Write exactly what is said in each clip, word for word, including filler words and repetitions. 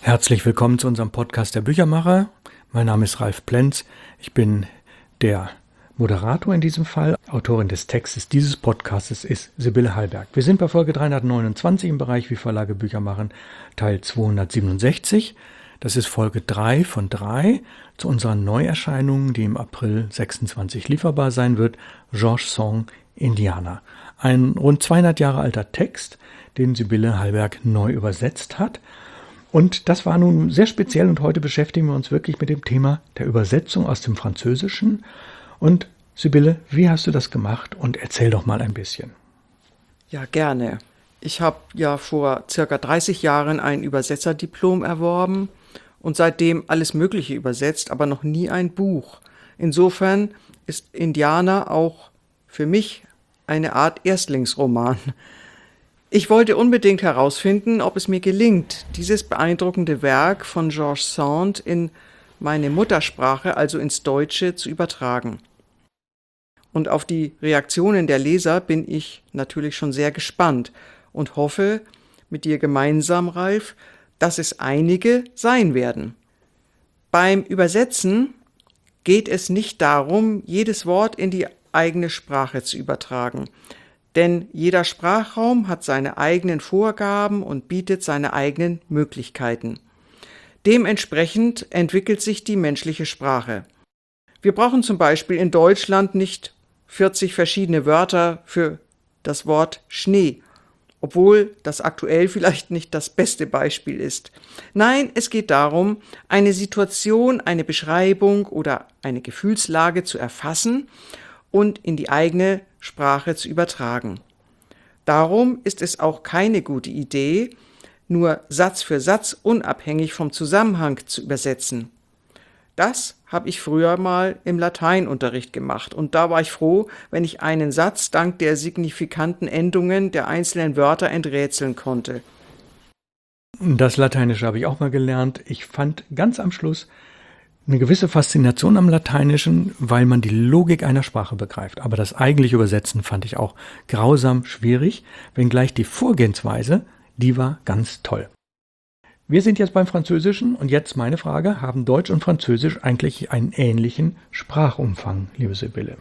Herzlich willkommen zu unserem Podcast der Büchermacher. Mein Name ist Ralf Plenz. Ich bin der Moderator in diesem Fall. Autorin des Textes dieses Podcasts ist Sibylle Hallberg. Wir sind bei Folge dreihundertneunundzwanzig im Bereich Wie Verlage Bücher machen, Teil zweihundertsiebenundsechzig. Das ist Folge drei von drei zu unserer Neuerscheinung, die im April sechsundzwanzig lieferbar sein wird, George Sand, Indianer. Ein rund zweihundert Jahre alter Text, den Sibylle Hallberg neu übersetzt hat. Und das war nun sehr speziell und heute beschäftigen wir uns wirklich mit dem Thema der Übersetzung aus dem Französischen. Und Sibylle, wie hast du das gemacht? Und erzähl doch mal ein bisschen. Ja, gerne. Ich habe ja vor circa dreißig Jahren ein Übersetzerdiplom erworben und seitdem alles Mögliche übersetzt, aber noch nie ein Buch. Insofern ist Indianer auch für mich eine Art Erstlingsroman. Ich wollte unbedingt herausfinden, ob es mir gelingt, dieses beeindruckende Werk von George Sand in meine Muttersprache, also ins Deutsche, zu übertragen. Und auf die Reaktionen der Leser bin ich natürlich schon sehr gespannt und hoffe mit dir gemeinsam, Ralf, dass es einige sein werden. Beim Übersetzen geht es nicht darum, jedes Wort in die eigene Sprache zu übertragen. Denn jeder Sprachraum hat seine eigenen Vorgaben und bietet seine eigenen Möglichkeiten. Dementsprechend entwickelt sich die menschliche Sprache. Wir brauchen zum Beispiel in Deutschland nicht vierzig verschiedene Wörter für das Wort Schnee, obwohl das aktuell vielleicht nicht das beste Beispiel ist. Nein, es geht darum, eine Situation, eine Beschreibung oder eine Gefühlslage zu erfassen und in die eigene Sprache zu übertragen. Darum ist es auch keine gute Idee, nur Satz für Satz unabhängig vom Zusammenhang zu übersetzen. Das habe ich früher mal im Lateinunterricht gemacht und da war ich froh, wenn ich einen Satz dank der signifikanten Endungen der einzelnen Wörter enträtseln konnte. Das Lateinische habe ich auch mal gelernt. Ich fand ganz am Schluss eine gewisse Faszination am Lateinischen, weil man die Logik einer Sprache begreift. Aber das eigentliche Übersetzen fand ich auch grausam schwierig, wenngleich die Vorgehensweise, die war ganz toll. Wir sind jetzt beim Französischen und jetzt meine Frage, haben Deutsch und Französisch eigentlich einen ähnlichen Sprachumfang, liebe Sibylle?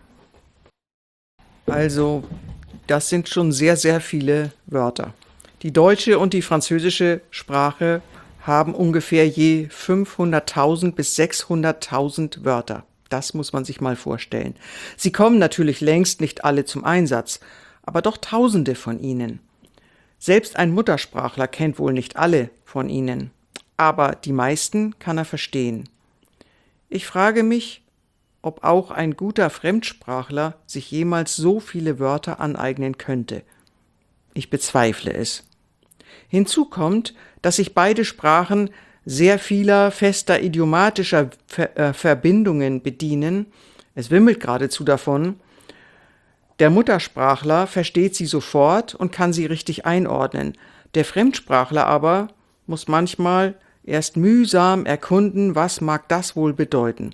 Also, das sind schon sehr, sehr viele Wörter. Die deutsche und die französische Sprache haben ungefähr je fünfhunderttausend bis sechshunderttausend Wörter. Das muss man sich mal vorstellen. Sie kommen natürlich längst nicht alle zum Einsatz, aber doch Tausende von ihnen. Selbst ein Muttersprachler kennt wohl nicht alle von ihnen, aber die meisten kann er verstehen. Ich frage mich, ob auch ein guter Fremdsprachler sich jemals so viele Wörter aneignen könnte. Ich bezweifle es. Hinzu kommt, dass sich beide Sprachen sehr vieler fester idiomatischer Ver- äh, Verbindungen bedienen. Es wimmelt geradezu davon. Der Muttersprachler versteht sie sofort und kann sie richtig einordnen. Der Fremdsprachler aber muss manchmal erst mühsam erkunden, was mag das wohl bedeuten.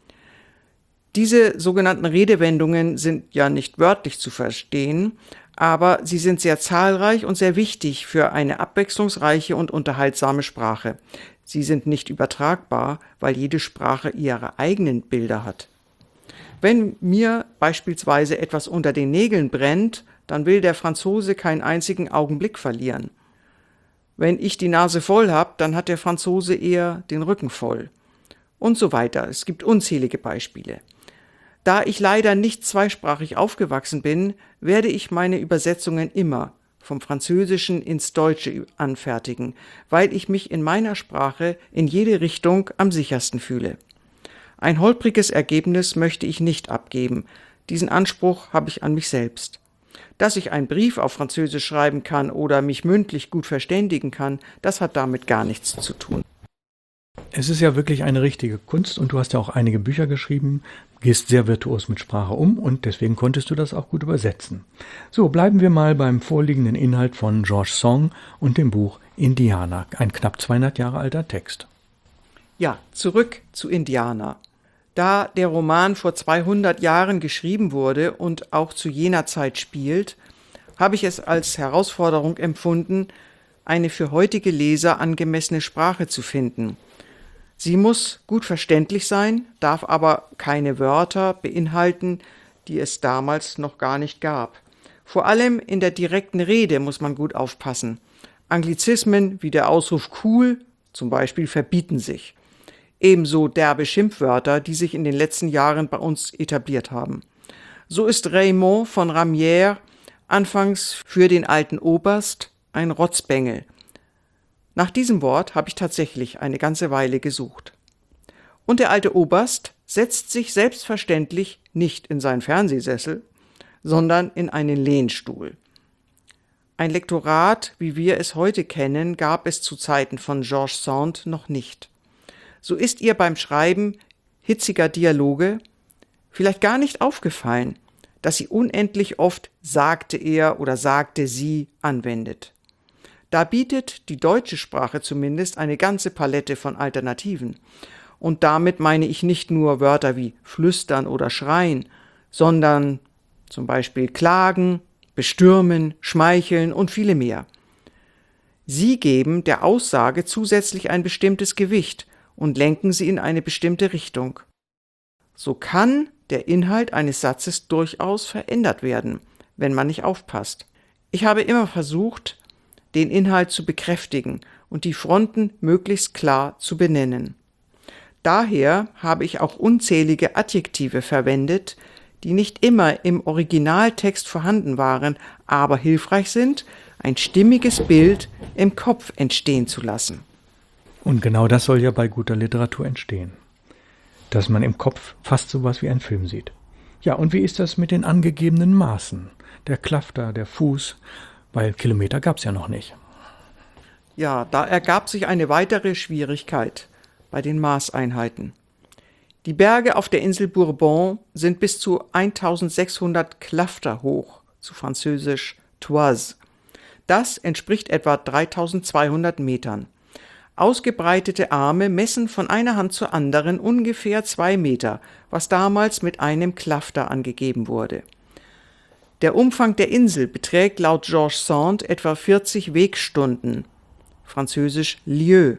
Diese sogenannten Redewendungen sind ja nicht wörtlich zu verstehen, aber sie sind sehr zahlreich und sehr wichtig für eine abwechslungsreiche und unterhaltsame Sprache. Sie sind nicht übertragbar, weil jede Sprache ihre eigenen Bilder hat. Wenn mir beispielsweise etwas unter den Nägeln brennt, dann will der Franzose keinen einzigen Augenblick verlieren. Wenn ich die Nase voll habe, dann hat der Franzose eher den Rücken voll. Und so weiter. Es gibt unzählige Beispiele. Da ich leider nicht zweisprachig aufgewachsen bin, werde ich meine Übersetzungen immer vom Französischen ins Deutsche anfertigen, weil ich mich in meiner Sprache in jede Richtung am sichersten fühle. Ein holpriges Ergebnis möchte ich nicht abgeben. Diesen Anspruch habe ich an mich selbst. Dass ich einen Brief auf Französisch schreiben kann oder mich mündlich gut verständigen kann, das hat damit gar nichts zu tun. Es ist ja wirklich eine richtige Kunst und du hast ja auch einige Bücher geschrieben, gehst sehr virtuos mit Sprache um und deswegen konntest du das auch gut übersetzen. So, bleiben wir mal beim vorliegenden Inhalt von George Sand und dem Buch Indianer, ein knapp zweihundert Jahre alter Text. Ja, zurück zu Indianer. Da der Roman vor zweihundert Jahren geschrieben wurde und auch zu jener Zeit spielt, habe ich es als Herausforderung empfunden, eine für heutige Leser angemessene Sprache zu finden. Sie muss gut verständlich sein, darf aber keine Wörter beinhalten, die es damals noch gar nicht gab. Vor allem in der direkten Rede muss man gut aufpassen. Anglizismen wie der Ausruf cool zum Beispiel verbieten sich. Ebenso derbe Schimpfwörter, die sich in den letzten Jahren bei uns etabliert haben. So ist Raymond von Ramières anfangs für den alten Oberst ein Rotzbengel. Nach diesem Wort habe ich tatsächlich eine ganze Weile gesucht. Und der alte Oberst setzt sich selbstverständlich nicht in seinen Fernsehsessel, sondern in einen Lehnstuhl. Ein Lektorat, wie wir es heute kennen, gab es zu Zeiten von George Sand noch nicht. So ist ihr beim Schreiben hitziger Dialoge vielleicht gar nicht aufgefallen, dass sie unendlich oft sagte er oder sagte sie anwendet. Da bietet die deutsche Sprache zumindest eine ganze Palette von Alternativen. Und damit meine ich nicht nur Wörter wie flüstern oder schreien, sondern zum Beispiel klagen, bestürmen, schmeicheln und viele mehr. Sie geben der Aussage zusätzlich ein bestimmtes Gewicht und lenken sie in eine bestimmte Richtung. So kann der Inhalt eines Satzes durchaus verändert werden, wenn man nicht aufpasst. Ich habe immer versucht, den Inhalt zu bekräftigen und die Fronten möglichst klar zu benennen. Daher habe ich auch unzählige Adjektive verwendet, die nicht immer im Originaltext vorhanden waren, aber hilfreich sind, ein stimmiges Bild im Kopf entstehen zu lassen. Und genau das soll ja bei guter Literatur entstehen, dass man im Kopf fast sowas wie ein Film sieht. Ja, und wie ist das mit den angegebenen Maßen? Der Klafter, der Fuß, weil Kilometer gab es ja noch nicht. Ja, da ergab sich eine weitere Schwierigkeit bei den Maßeinheiten. Die Berge auf der Insel Bourbon sind bis zu eintausendsechshundert Klafter hoch, zu französisch toises. Das entspricht etwa dreitausendzweihundert Metern. Ausgebreitete Arme messen von einer Hand zur anderen ungefähr zwei Meter, was damals mit einem Klafter angegeben wurde. Der Umfang der Insel beträgt laut George Sand etwa vierzig Wegstunden, französisch lieues,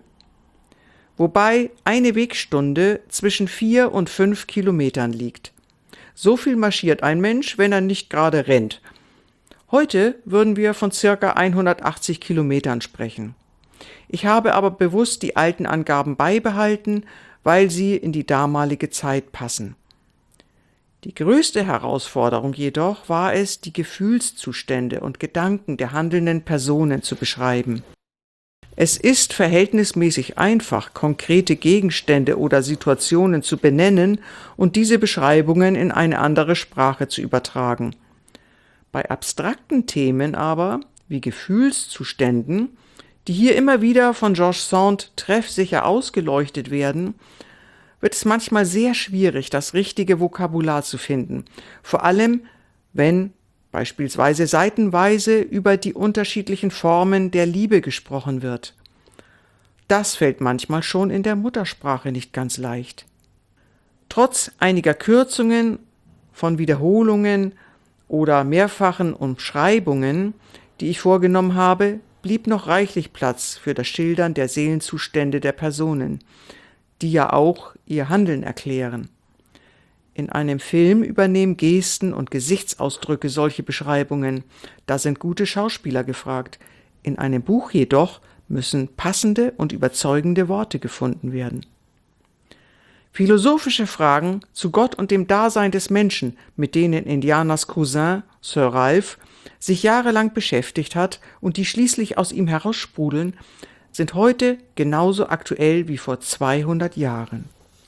wobei eine Wegstunde zwischen vier und fünf Kilometern liegt. So viel marschiert ein Mensch, wenn er nicht gerade rennt. Heute würden wir von circa hundertachtzig Kilometern sprechen. Ich habe aber bewusst die alten Angaben beibehalten, weil sie in die damalige Zeit passen. Die größte Herausforderung jedoch war es, die Gefühlszustände und Gedanken der handelnden Personen zu beschreiben. Es ist verhältnismäßig einfach, konkrete Gegenstände oder Situationen zu benennen und diese Beschreibungen in eine andere Sprache zu übertragen. Bei abstrakten Themen aber, wie Gefühlszuständen, die hier immer wieder von George Sand treffsicher ausgeleuchtet werden, wird es manchmal sehr schwierig, das richtige Vokabular zu finden, vor allem wenn beispielsweise seitenweise über die unterschiedlichen Formen der Liebe gesprochen wird. Das fällt manchmal schon in der Muttersprache nicht ganz leicht. Trotz einiger Kürzungen von Wiederholungen oder mehrfachen Umschreibungen, die ich vorgenommen habe, blieb noch reichlich Platz für das Schildern der Seelenzustände der Personen, die ja auch ihr Handeln erklären. In einem Film übernehmen Gesten und Gesichtsausdrücke solche Beschreibungen, da sind gute Schauspieler gefragt. In einem Buch jedoch müssen passende und überzeugende Worte gefunden werden. Philosophische Fragen zu Gott und dem Dasein des Menschen, mit denen Indianas Cousin, Sir Ralph, sich jahrelang beschäftigt hat und die schließlich aus ihm heraussprudeln, sind heute genauso aktuell wie vor zweihundert Jahren.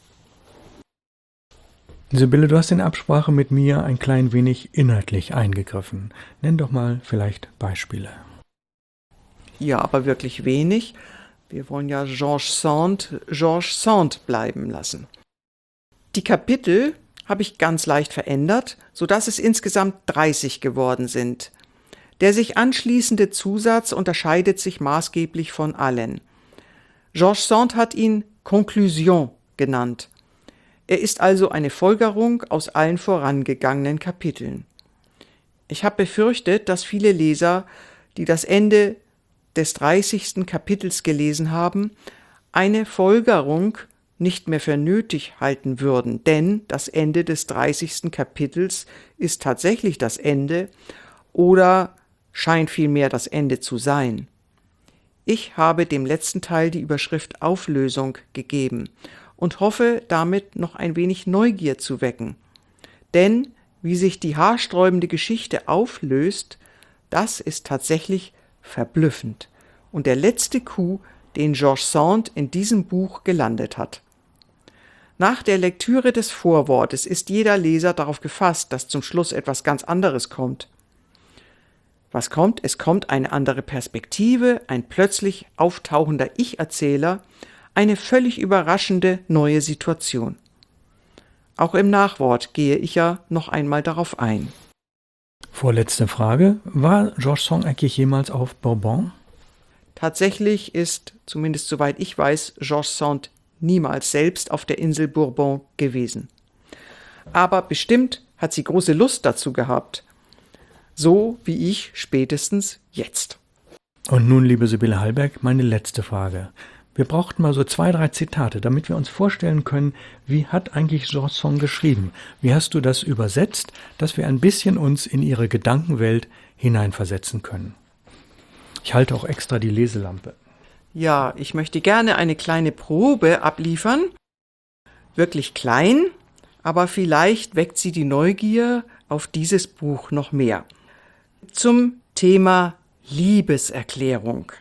Sibylle, du hast in Absprache mit mir ein klein wenig inhaltlich eingegriffen. Nenn doch mal vielleicht Beispiele. Ja, aber wirklich wenig. Wir wollen ja George Sand, George Sand bleiben lassen. Die Kapitel habe ich ganz leicht verändert, sodass es insgesamt dreißig geworden sind. Der sich anschließende Zusatz unterscheidet sich maßgeblich von allen. George Sand hat ihn Conclusion genannt. Er ist also eine Folgerung aus allen vorangegangenen Kapiteln. Ich habe befürchtet, dass viele Leser, die das Ende des dreißigsten Kapitels gelesen haben, eine Folgerung nicht mehr für nötig halten würden, denn das Ende des dreißigsten Kapitels ist tatsächlich das Ende oder scheint vielmehr das Ende zu sein. Ich habe dem letzten Teil die Überschrift Auflösung gegeben und hoffe, damit noch ein wenig Neugier zu wecken. Denn wie sich die haarsträubende Geschichte auflöst, das ist tatsächlich verblüffend und der letzte Coup, den George Sand in diesem Buch gelandet hat. Nach der Lektüre des Vorwortes ist jeder Leser darauf gefasst, dass zum Schluss etwas ganz anderes kommt. Was kommt? Es kommt eine andere Perspektive, ein plötzlich auftauchender Ich-Erzähler, eine völlig überraschende neue Situation. Auch im Nachwort gehe ich ja noch einmal darauf ein. Vorletzte Frage. War George Sand eigentlich jemals auf Bourbon? Tatsächlich ist, zumindest soweit ich weiß, George Sand niemals selbst auf der Insel Bourbon gewesen. Aber bestimmt hat sie große Lust dazu gehabt. So wie ich spätestens jetzt. Und nun, liebe Sibylle Hallberg, meine letzte Frage. Wir brauchten mal so zwei, drei Zitate, damit wir uns vorstellen können, wie hat eigentlich George Sand geschrieben? Wie hast du das übersetzt, dass wir ein bisschen uns in ihre Gedankenwelt hineinversetzen können? Ich halte auch extra die Leselampe. Ja, ich möchte gerne eine kleine Probe abliefern. Wirklich klein, aber vielleicht weckt sie die Neugier auf dieses Buch noch mehr. Zum Thema Liebeserklärung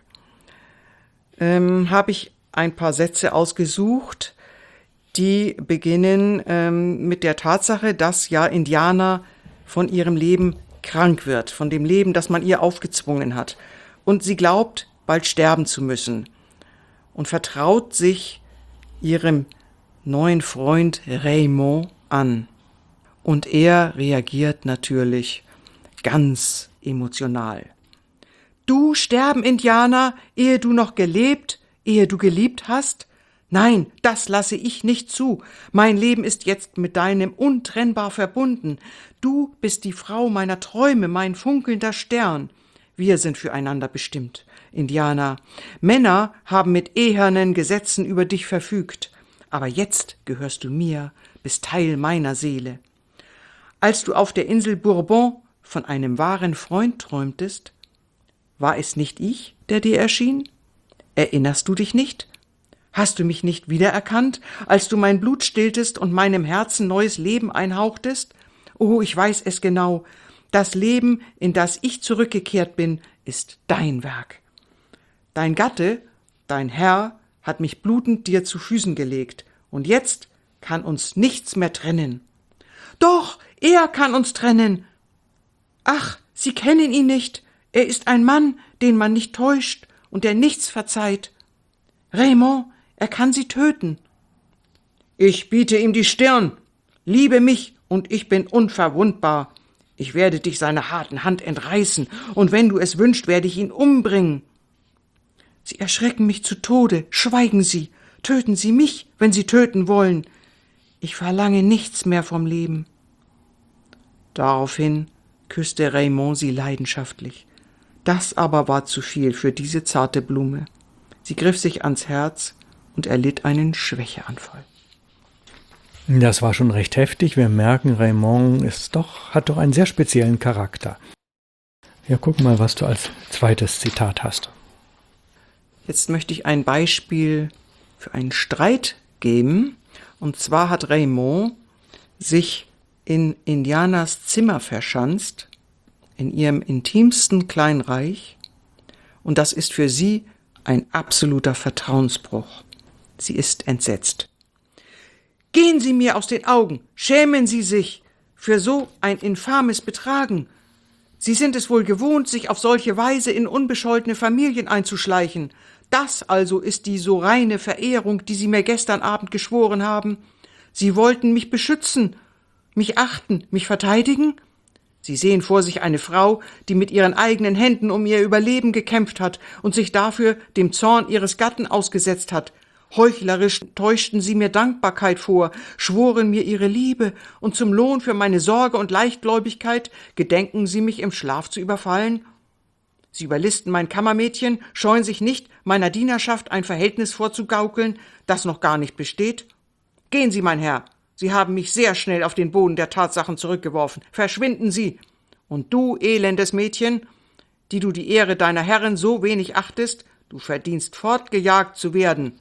ähm, habe ich ein paar Sätze ausgesucht, die beginnen ähm, mit der Tatsache, dass ja Indiana von ihrem Leben krank wird, von dem Leben, das man ihr aufgezwungen hat. Und sie glaubt, bald sterben zu müssen und vertraut sich ihrem neuen Freund Raymond an. Und er reagiert natürlich ganz emotional. Du sterben, Indianer, ehe du noch gelebt, ehe du geliebt hast? Nein, das lasse ich nicht zu. Mein Leben ist jetzt mit deinem untrennbar verbunden. Du bist die Frau meiner Träume, mein funkelnder Stern. Wir sind füreinander bestimmt, Indianer. Männer haben mit ehernen Gesetzen über dich verfügt. Aber jetzt gehörst du mir, bist Teil meiner Seele. Als du auf der Insel Bourbon von einem wahren Freund träumtest, war es nicht ich, der dir erschien? Erinnerst du dich nicht? Hast du mich nicht wiedererkannt, als du mein Blut stilltest und meinem Herzen neues Leben einhauchtest? Oh, ich weiß es genau. Das Leben, in das ich zurückgekehrt bin, ist dein Werk. Dein Gatte, dein Herr, hat mich blutend dir zu Füßen gelegt, und jetzt kann uns nichts mehr trennen. Doch, er kann uns trennen. Ach, Sie kennen ihn nicht. Er ist ein Mann, den man nicht täuscht und der nichts verzeiht. Raymond, er kann Sie töten. Ich biete ihm die Stirn. Liebe mich, und ich bin unverwundbar. Ich werde dich seiner harten Hand entreißen, und wenn du es wünschst, werde ich ihn umbringen. Sie erschrecken mich zu Tode. Schweigen Sie. Töten Sie mich, wenn Sie töten wollen. Ich verlange nichts mehr vom Leben. Daraufhin küsste Raymond sie leidenschaftlich. Das aber war zu viel für diese zarte Blume. Sie griff sich ans Herz und erlitt einen Schwächeanfall. Das war schon recht heftig. Wir merken, Raymond ist doch, hat doch einen sehr speziellen Charakter. Ja, guck mal, was du als zweites Zitat hast. Jetzt möchte ich ein Beispiel für einen Streit geben. Und zwar hat Raymond sich in Indianas Zimmer verschanzt, in ihrem intimsten Kleinreich. Und das ist für sie ein absoluter Vertrauensbruch. Sie ist entsetzt. Gehen Sie mir aus den Augen, schämen Sie sich für so ein infames Betragen. Sie sind es wohl gewohnt, sich auf solche Weise in unbescholtene Familien einzuschleichen. Das also ist die so reine Verehrung, die Sie mir gestern Abend geschworen haben. Sie wollten mich beschützen, mich achten, mich verteidigen? Sie sehen vor sich eine Frau, die mit ihren eigenen Händen um ihr Überleben gekämpft hat und sich dafür dem Zorn ihres Gatten ausgesetzt hat. Heuchlerisch täuschten sie mir Dankbarkeit vor, schworen mir ihre Liebe, und zum Lohn für meine Sorge und Leichtgläubigkeit gedenken sie mich im Schlaf zu überfallen? Sie überlisten mein Kammermädchen, scheuen sich nicht, meiner Dienerschaft ein Verhältnis vorzugaukeln, das noch gar nicht besteht. Gehen Sie, mein Herr, Sie haben mich sehr schnell auf den Boden der Tatsachen zurückgeworfen. Verschwinden Sie! Und du, elendes Mädchen, die du die Ehre deiner Herrin so wenig achtest, du verdienst fortgejagt zu werden.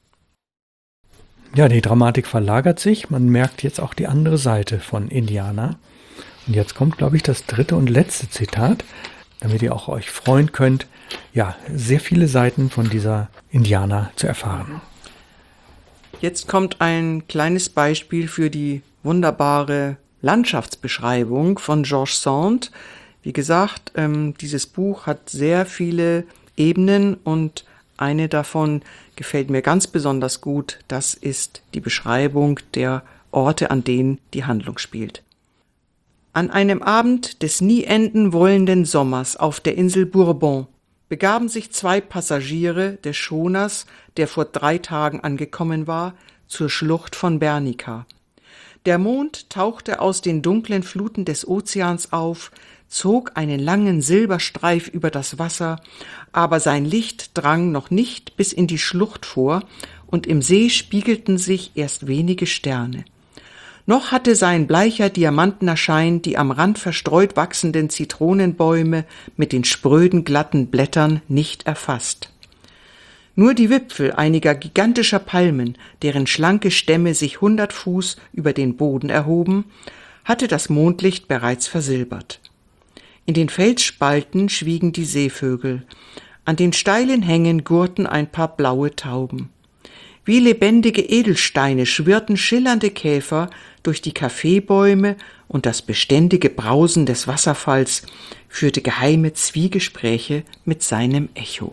Ja, die Dramatik verlagert sich. Man merkt jetzt auch die andere Seite von Indiana. Und jetzt kommt, glaube ich, das dritte und letzte Zitat, damit ihr auch euch freuen könnt, ja, sehr viele Seiten von dieser Indiana zu erfahren. Jetzt kommt ein kleines Beispiel für die wunderbare Landschaftsbeschreibung von George Sand. Wie gesagt, ähm, dieses Buch hat sehr viele Ebenen und eine davon gefällt mir ganz besonders gut. Das ist die Beschreibung der Orte, an denen die Handlung spielt. An einem Abend des nie enden wollenden Sommers auf der Insel Bourbon begaben sich zwei Passagiere des Schoners, der vor drei Tagen angekommen war, zur Schlucht von Bernica. Der Mond tauchte aus den dunklen Fluten des Ozeans auf, zog einen langen Silberstreif über das Wasser, aber sein Licht drang noch nicht bis in die Schlucht vor, und im See spiegelten sich erst wenige Sterne. Noch hatte sein bleicher, diamantener Schein die am Rand verstreut wachsenden Zitronenbäume mit den spröden, glatten Blättern nicht erfasst. Nur die Wipfel einiger gigantischer Palmen, deren schlanke Stämme sich hundert Fuß über den Boden erhoben, hatte das Mondlicht bereits versilbert. In den Felsspalten schwiegen die Seevögel, an den steilen Hängen gurrten ein paar blaue Tauben. Wie lebendige Edelsteine schwirrten schillernde Käfer durch die Kaffeebäume, und das beständige Brausen des Wasserfalls führte geheime Zwiegespräche mit seinem Echo.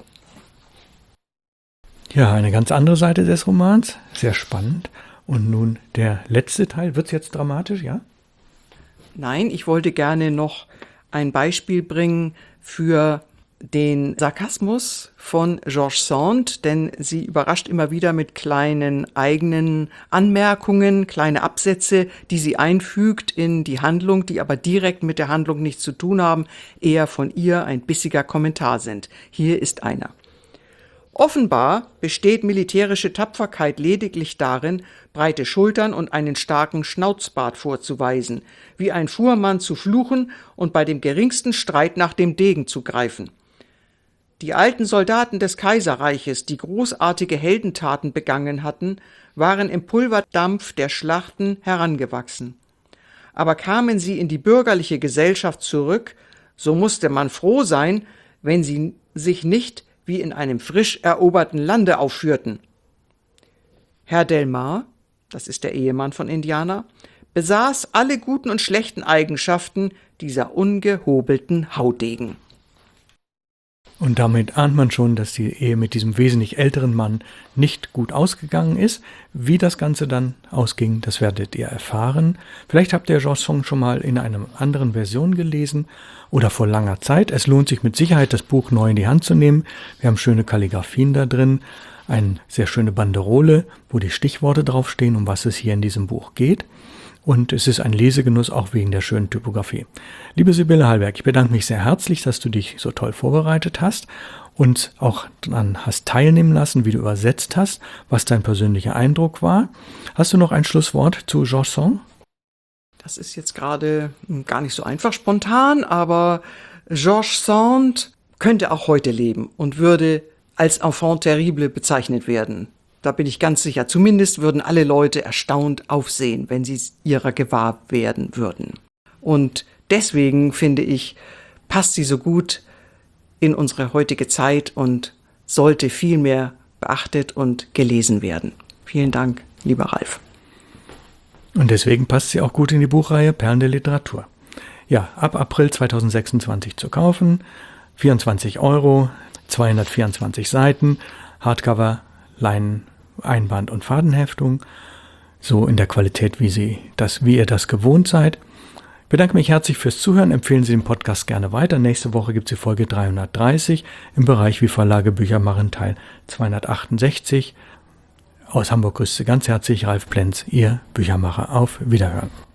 Ja, eine ganz andere Seite des Romans, sehr spannend. Und nun der letzte Teil. Wird es jetzt dramatisch, ja? Nein, ich wollte gerne noch ein Beispiel bringen für den Sarkasmus von George Sand, denn sie überrascht immer wieder mit kleinen eigenen Anmerkungen, kleine Absätze, die sie einfügt in die Handlung, die aber direkt mit der Handlung nichts zu tun haben, eher von ihr ein bissiger Kommentar sind. Hier ist einer. Offenbar besteht militärische Tapferkeit lediglich darin, breite Schultern und einen starken Schnauzbart vorzuweisen, wie ein Fuhrmann zu fluchen und bei dem geringsten Streit nach dem Degen zu greifen. Die alten Soldaten des Kaiserreiches, die großartige Heldentaten begangen hatten, waren im Pulverdampf der Schlachten herangewachsen. Aber kamen sie in die bürgerliche Gesellschaft zurück, so musste man froh sein, wenn sie sich nicht wie in einem frisch eroberten Lande aufführten. Herr Delmar, das ist der Ehemann von Indiana, besaß alle guten und schlechten Eigenschaften dieser ungehobelten Haudegen. Und damit ahnt man schon, dass die Ehe mit diesem wesentlich älteren Mann nicht gut ausgegangen ist. Wie das Ganze dann ausging, das werdet ihr erfahren. Vielleicht habt ihr George Sand schon mal in einer anderen Version gelesen oder vor langer Zeit. Es lohnt sich mit Sicherheit, das Buch neu in die Hand zu nehmen. Wir haben schöne Kalligraphien da drin, eine sehr schöne Banderole, wo die Stichworte draufstehen, um was es hier in diesem Buch geht. Und es ist ein Lesegenuss, auch wegen der schönen Typografie. Liebe Sibylle Hallberg, ich bedanke mich sehr herzlich, dass du dich so toll vorbereitet hast und auch daran hast teilnehmen lassen, wie du übersetzt hast, was dein persönlicher Eindruck war. Hast du noch ein Schlusswort zu George Sand? Das ist jetzt gerade gar nicht so einfach spontan, aber George Sand könnte auch heute leben und würde als Enfant terrible bezeichnet werden. Da bin ich ganz sicher. Zumindest würden alle Leute erstaunt aufsehen, wenn sie ihrer gewahr werden würden. Und deswegen, finde ich, passt sie so gut in unsere heutige Zeit und sollte viel mehr beachtet und gelesen werden. Vielen Dank, lieber Ralf. Und deswegen passt sie auch gut in die Buchreihe Perlen der Literatur. Ja, ab April zweitausendsechsundzwanzig zu kaufen, vierundzwanzig Euro, zweihundertvierundzwanzig Seiten, Hardcover, Leinen, Einband und Fadenheftung, so in der Qualität, wie Sie das, wie ihr das gewohnt seid. Ich bedanke mich herzlich fürs Zuhören, empfehlen Sie den Podcast gerne weiter. Nächste Woche gibt es die Folge dreihundertdreißig im Bereich Wie Verlage Bücher machen, Teil zweihundertachtundsechzig. Aus Hamburg grüßt Sie ganz herzlich Ralf Plenz, Ihr Büchermacher. Auf Wiederhören.